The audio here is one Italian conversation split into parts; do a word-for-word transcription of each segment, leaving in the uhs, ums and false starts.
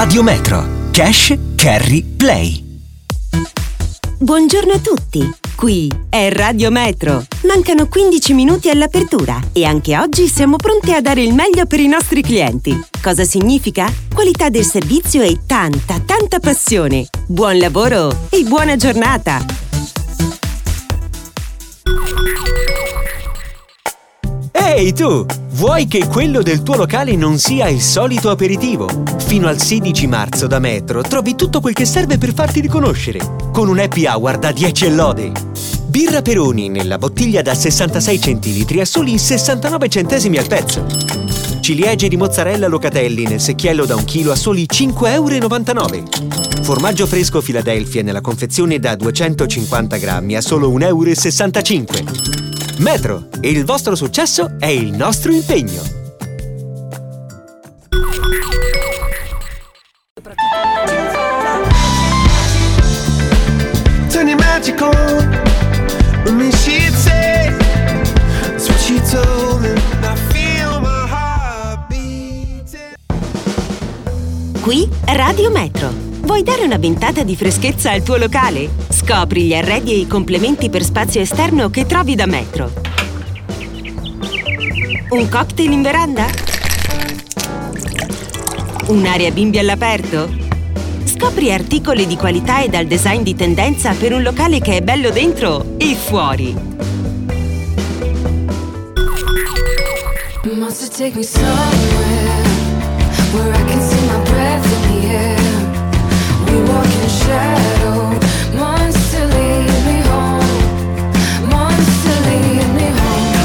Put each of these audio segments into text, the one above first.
Radio Metro. Cash, carry, play. Buongiorno a tutti. Qui è Radio Metro. Mancano quindici minuti all'apertura e anche oggi siamo pronti a dare il meglio per i nostri clienti. Cosa significa? Qualità del servizio e tanta, tanta passione. Buon lavoro e buona giornata. Ehi tu! Vuoi che quello del tuo locale non sia il solito aperitivo? Fino al sedici marzo da Metro trovi tutto quel che serve per farti riconoscere, con un happy hour da dieci e lode. Birra Peroni nella bottiglia da sessantasei centilitri a soli sessantanove centesimi al pezzo. Ciliegie di mozzarella Locatelli nel secchiello da un chilo a soli cinque e novantanove euro. Formaggio fresco Philadelphia nella confezione da duecentocinquanta grammi a solo un e sessantacinque euro. Metro, il vostro successo è il nostro impegno. Turn your magic on. Let me see it say. That's what she told me. I feel my heart beating. Qui Radio Metro. Vuoi dare una ventata di freschezza al tuo locale? Scopri gli arredi e i complementi per spazio esterno che trovi da Metro. Un cocktail in veranda? Un'area bimbi all'aperto? Scopri articoli di qualità e dal design di tendenza per un locale che è bello dentro e fuori. Must take me somewhere where I can see my breath in the air. We walk in shadow. Months to leave me home. Months to leave me home.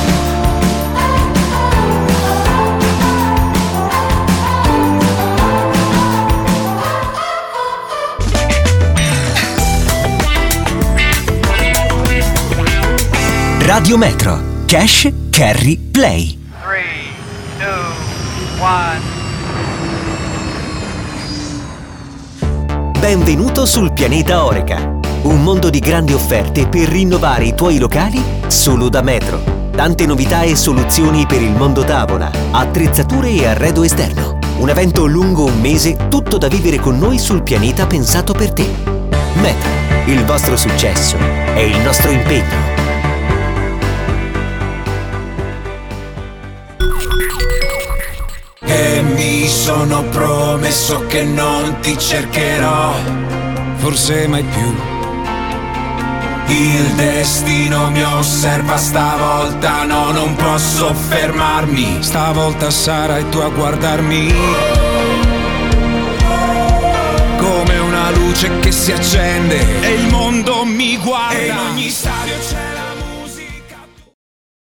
Radio Metro. Cash, carry, play. three, two, one. Benvenuto sul pianeta Oreca. Un mondo di grandi offerte per rinnovare i tuoi locali solo da Metro. Tante novità e soluzioni per il mondo tavola, attrezzature e arredo esterno. Un evento lungo un mese, tutto da vivere con noi sul pianeta pensato per te. Metro, il vostro successo è il nostro impegno. E mi sono promesso che non ti cercherò, forse mai più. Il destino mi osserva stavolta, no, non posso fermarmi. Stavolta sarai tu a guardarmi come una luce che si accende e il mondo mi guarda. E in ogni stadio c'è